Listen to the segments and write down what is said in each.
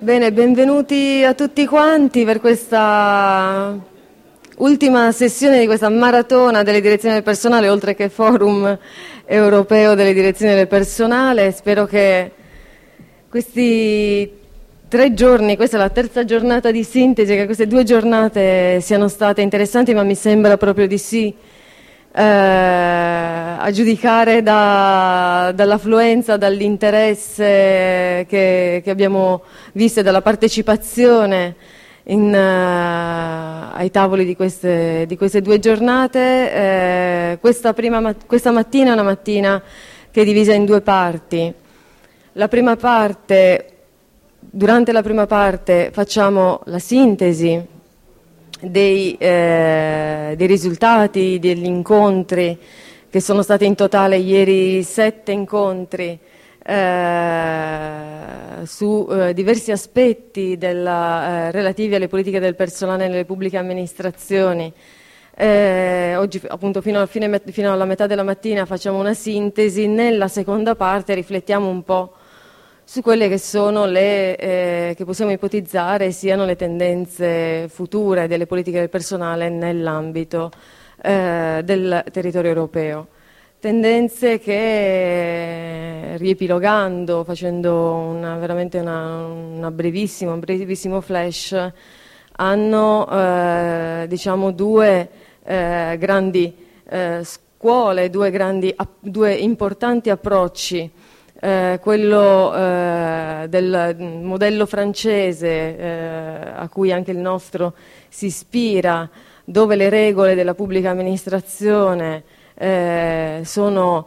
Bene, benvenuti a tutti quanti per questa ultima sessione di questa maratona delle direzioni del personale, oltre che forum europeo delle direzioni del personale. Spero che questi 3 giorni, questa è la terza giornata di sintesi, che queste 2 giornate siano state interessanti, ma mi sembra proprio di sì. A giudicare dall'affluenza, dall'interesse che abbiamo visto e dalla partecipazione ai tavoli di queste 2 giornate, questa mattina è una mattina che è divisa in 2 parti. Durante la prima parte facciamo la sintesi dei risultati degli incontri, che sono stati in totale ieri 7 incontri su diversi aspetti relativi alle politiche del personale nelle pubbliche amministrazioni. Oggi appunto fino alla metà della mattina facciamo una sintesi. Nella seconda parte riflettiamo un po' su quelle che sono che possiamo ipotizzare siano le tendenze future delle politiche del personale nell'ambito del territorio europeo. Tendenze che, riepilogando, facendo veramente un brevissimo flash, hanno diciamo due grandi scuole, due importanti approcci. Quello del modello francese, a cui anche il nostro si ispira, dove le regole della pubblica amministrazione sono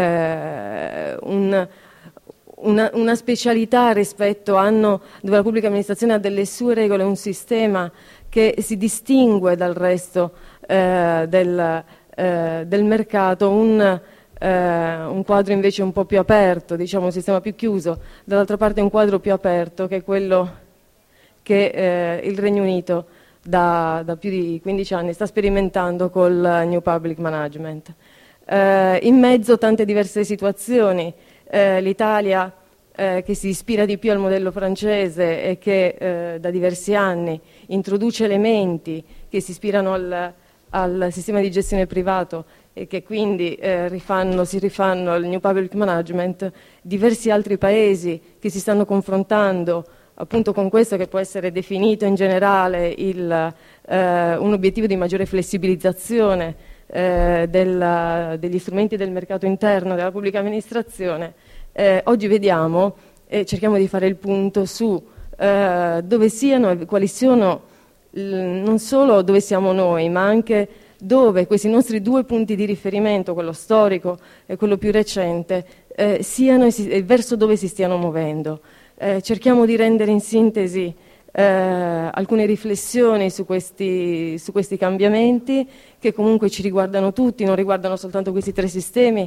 una specialità rispetto dove la pubblica amministrazione ha delle sue regole, un sistema che si distingue dal resto del mercato, un quadro invece un po' più aperto, diciamo un sistema più chiuso, dall'altra parte un quadro più aperto che è quello che il Regno Unito da più di 15 anni sta sperimentando col New Public Management. In mezzo tante diverse situazioni, l'Italia che si ispira di più al modello francese e che da diversi anni introduce elementi che si ispirano al sistema di gestione privato e che quindi si rifanno al New Public Management. Diversi altri paesi che si stanno confrontando appunto con questo, che può essere definito in generale un obiettivo di maggiore flessibilizzazione degli strumenti del mercato interno della pubblica amministrazione. Oggi vediamo e cerchiamo di fare il punto su dove siano e quali sono, non solo dove siamo noi, ma anche dove questi nostri 2 punti di riferimento, quello storico e quello più recente, siano e verso dove si stiano muovendo. Cerchiamo di rendere in sintesi alcune riflessioni su questi cambiamenti, che comunque ci riguardano tutti, non riguardano soltanto questi 3 sistemi.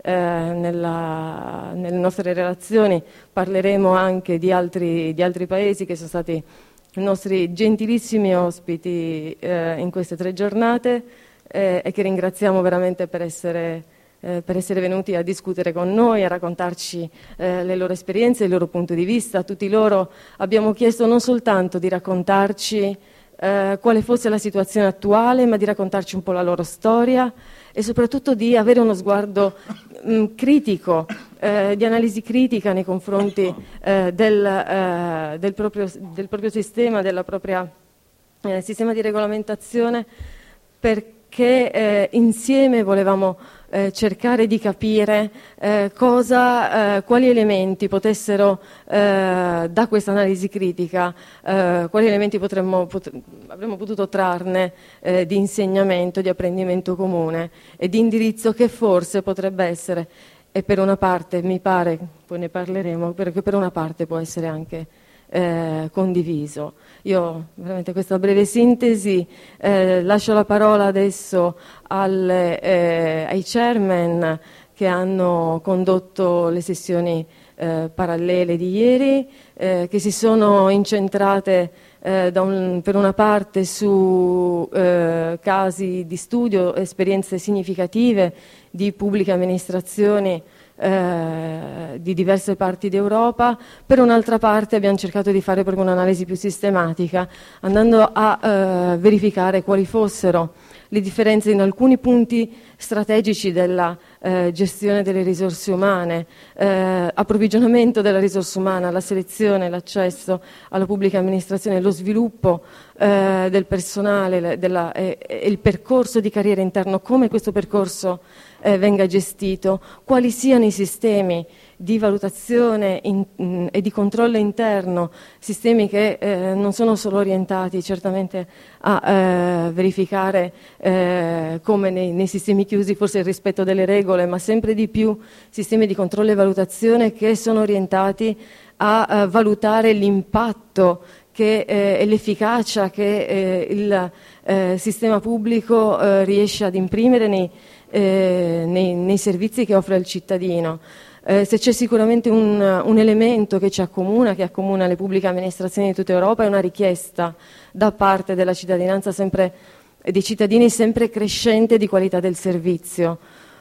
Nelle nostre relazioni parleremo anche di altri paesi che sono stati i nostri gentilissimi ospiti in queste 3 giornate e che ringraziamo veramente per essere venuti a discutere con noi, a raccontarci le loro esperienze, il loro punto di vista. A tutti loro abbiamo chiesto non soltanto di raccontarci quale fosse la situazione attuale, ma di raccontarci un po' la loro storia e soprattutto di avere uno sguardo critico, di analisi critica nei confronti del proprio sistema, del proprio sistema di regolamentazione, perché insieme volevamo cercare di capire quali elementi potessero, da questa analisi critica, quali elementi avremmo potuto trarne di insegnamento, di apprendimento comune e di indirizzo che forse potrebbe essere, e per una parte mi pare, poi ne parleremo, perché per una parte può essere anche condiviso. Io veramente questa breve sintesi lascio la parola adesso ai chairman che hanno condotto le sessioni parallele di ieri, che si sono incentrate per una parte su casi di studio, esperienze significative di pubbliche amministrazioni di diverse parti d'Europa. Per un'altra parte abbiamo cercato di fare proprio un'analisi più sistematica, andando a verificare quali fossero le differenze in alcuni punti strategici della gestione delle risorse umane, approvvigionamento della risorsa umana, la selezione, l'accesso alla pubblica amministrazione, lo sviluppo del personale e il percorso di carriera interno, come questo percorso venga gestito, quali siano i sistemi di valutazione e di controllo interno, sistemi che non sono solo orientati certamente a verificare come nei sistemi chiusi forse il rispetto delle regole, ma sempre di più sistemi di controllo e valutazione che sono orientati a valutare l'impatto e l'efficacia che il sistema pubblico riesce ad imprimere nei servizi che offre al cittadino. Se c'è sicuramente un elemento che ci accomuna, che accomuna le pubbliche amministrazioni di tutta Europa, è una richiesta da parte della cittadinanza dei cittadini sempre crescente di qualità del servizio.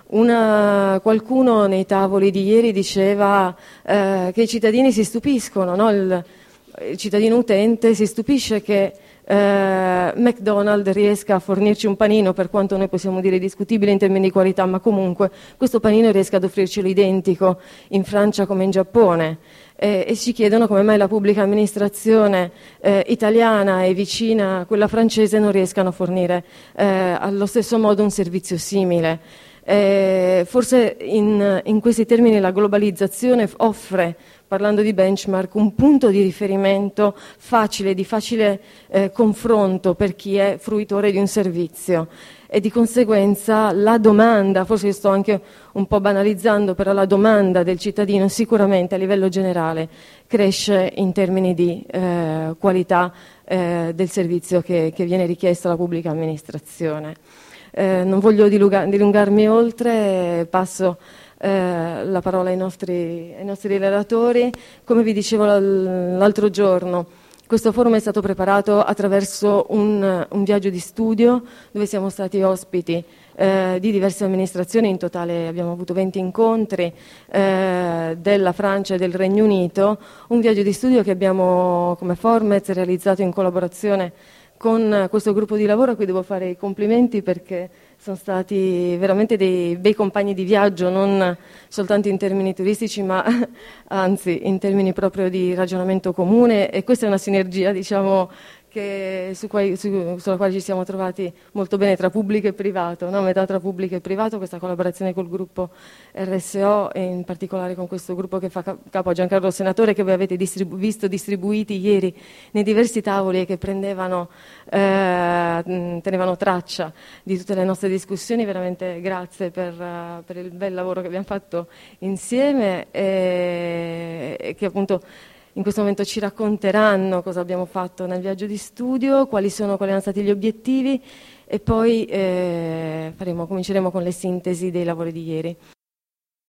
Qualcuno nei tavoli di ieri diceva che i cittadini si stupiscono, no? Il cittadino utente si stupisce che McDonald's riesca a fornirci un panino, per quanto noi possiamo dire discutibile in termini di qualità, ma comunque questo panino riesca ad offrircelo identico in Francia come in Giappone, e ci chiedono come mai la pubblica amministrazione italiana e vicina a quella francese non riescano a fornire allo stesso modo un servizio simile. Forse in questi termini la globalizzazione offre, parlando di benchmark, un punto di riferimento di facile confronto per chi è fruitore di un servizio, e di conseguenza la domanda, forse io sto anche un po' banalizzando, però la domanda del cittadino sicuramente a livello generale cresce in termini di qualità del servizio che viene richiesto alla pubblica amministrazione. Non voglio dilungarmi oltre, passo la parola ai nostri relatori. Come vi dicevo l'altro giorno, questo forum è stato preparato attraverso un viaggio di studio dove siamo stati ospiti di diverse amministrazioni. In totale abbiamo avuto 20 incontri della Francia e del Regno Unito, un viaggio di studio che abbiamo come Formez realizzato in collaborazione con questo gruppo di lavoro a cui devo fare i complimenti, perché sono stati veramente dei bei compagni di viaggio, non soltanto in termini turistici, ma anzi in termini proprio di ragionamento comune, e questa è una sinergia, diciamo, sulla quale ci siamo trovati molto bene tra pubblico e privato, no? Metà tra pubblico e privato, questa collaborazione col gruppo RSO e in particolare con questo gruppo che fa capo a Giancarlo Senatore, che voi avete visto distribuiti ieri nei diversi tavoli e che tenevano traccia di tutte le nostre discussioni. Veramente grazie per il bel lavoro che abbiamo fatto insieme e che appunto in questo momento ci racconteranno cosa abbiamo fatto nel viaggio di studio, quali erano stati gli obiettivi, e poi cominceremo con le sintesi dei lavori di ieri.